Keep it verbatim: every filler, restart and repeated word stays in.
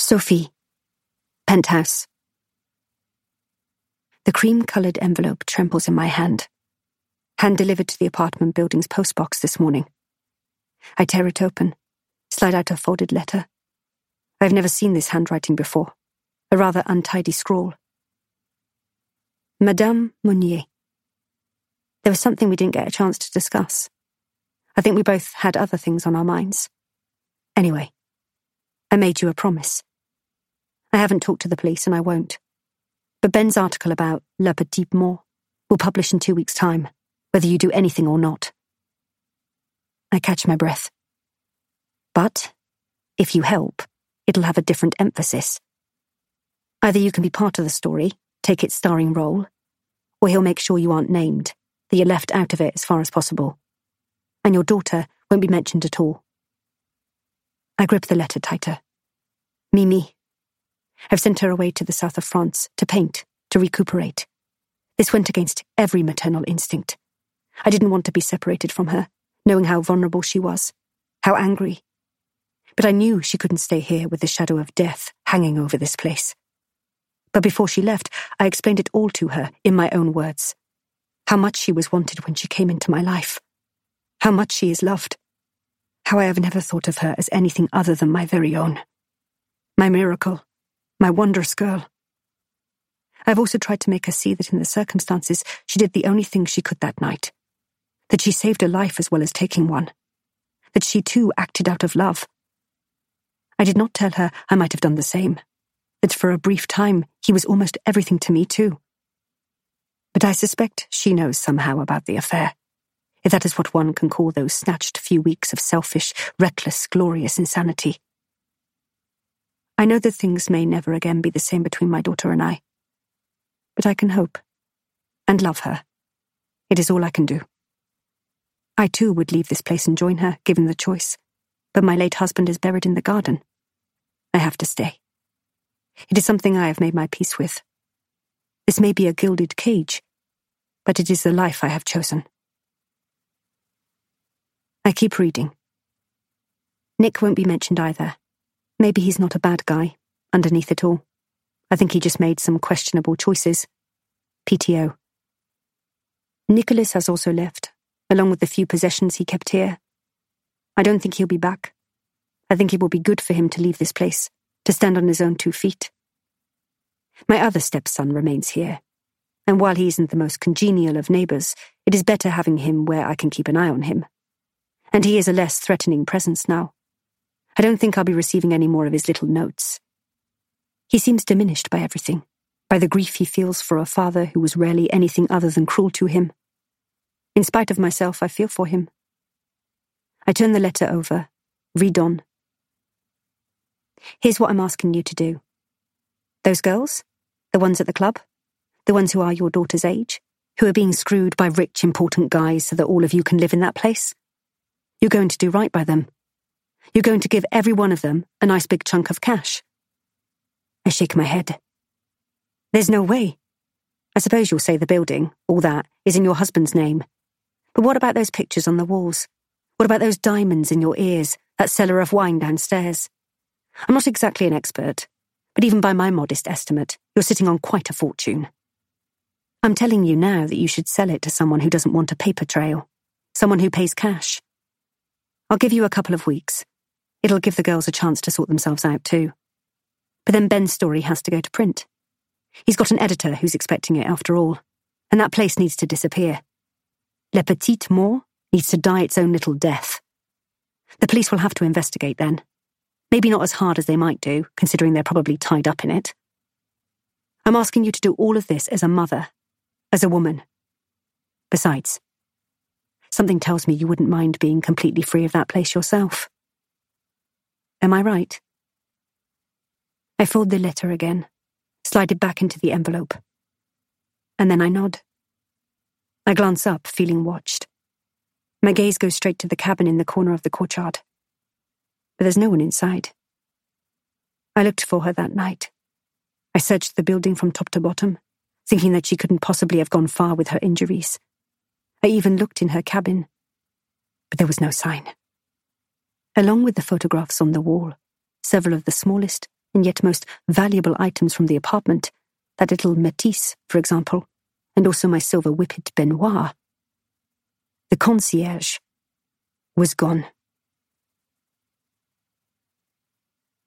Sophie. Penthouse. The cream-coloured envelope trembles in my hand. Hand-delivered to the apartment building's postbox this morning. I tear it open, slide out a folded letter. I've never seen this handwriting before. A rather untidy scrawl. Madame Monnier. There was something we didn't get a chance to discuss. I think we both had other things on our minds. Anyway, I made you a promise. I haven't talked to the police and I won't. But Ben's article about Le Petit Mort will publish in two weeks' time, whether you do anything or not. I catch my breath. But, if you help, it'll have a different emphasis. Either you can be part of the story, take its starring role, or he'll make sure you aren't named, that you're left out of it as far as possible. And your daughter won't be mentioned at all. I grip the letter tighter. Mimi. I've sent her away to the south of France to paint, to recuperate. This went against every maternal instinct. I didn't want to be separated from her, knowing how vulnerable she was, how angry. But I knew she couldn't stay here with the shadow of death hanging over this place. But before she left, I explained it all to her in my own words. How much she was wanted when she came into my life. How much she is loved. How I have never thought of her as anything other than my very own. My miracle. My wondrous girl. I've also tried to make her see that in the circumstances she did the only thing she could that night. That she saved a life as well as taking one. That she too acted out of love. I did not tell her I might have done the same. That for a brief time he was almost everything to me too. But I suspect she knows somehow about the affair, if that is what one can call those snatched few weeks of selfish, reckless, glorious insanity. I know that things may never again be the same between my daughter and I. But I can hope. And love her. It is all I can do. I too would leave this place and join her, given the choice. But my late husband is buried in the garden. I have to stay. It is something I have made my peace with. This may be a gilded cage, but it is the life I have chosen. I keep reading. Nick won't be mentioned either. Maybe he's not a bad guy, underneath it all. I think he just made some questionable choices. P T O. Nicholas has also left, along with the few possessions he kept here. I don't think he'll be back. I think it will be good for him to leave this place, to stand on his own two feet. My other stepson remains here, and while he isn't the most congenial of neighbours, it is better having him where I can keep an eye on him. And he is a less threatening presence now. I don't think I'll be receiving any more of his little notes. He seems diminished by everything, by the grief he feels for a father who was rarely anything other than cruel to him. In spite of myself, I feel for him. I turn the letter over, read on. Here's what I'm asking you to do. Those girls, the ones at the club, the ones who are your daughter's age, who are being screwed by rich, important guys so that all of you can live in that place, you're going to do right by them. You're going to give every one of them a nice big chunk of cash. I shake my head. There's no way. I suppose you'll say the building, all that, is in your husband's name. But what about those pictures on the walls? What about those diamonds in your ears, that cellar of wine downstairs? I'm not exactly an expert, but even by my modest estimate, you're sitting on quite a fortune. I'm telling you now that you should sell it to someone who doesn't want a paper trail, someone who pays cash. I'll give you a couple of weeks. It'll give the girls a chance to sort themselves out too. But then Ben's story has to go to print. He's got an editor who's expecting it after all, and that place needs to disappear. Le Petit Mort needs to die its own little death. The police will have to investigate then. Maybe not as hard as they might do, considering they're probably tied up in it. I'm asking you to do all of this as a mother, as a woman. Besides, something tells me you wouldn't mind being completely free of that place yourself. Am I right? I fold the letter again, slide it back into the envelope. And then I nod. I glance up, feeling watched. My gaze goes straight to the cabin in the corner of the courtyard. But there's no one inside. I looked for her that night. I searched the building from top to bottom, thinking that she couldn't possibly have gone far with her injuries. I even looked in her cabin, but there was no sign. Along with the photographs on the wall, several of the smallest, and yet most valuable items from the apartment, that little Matisse, for example, and also my silver whippet Benoit. The concierge was gone.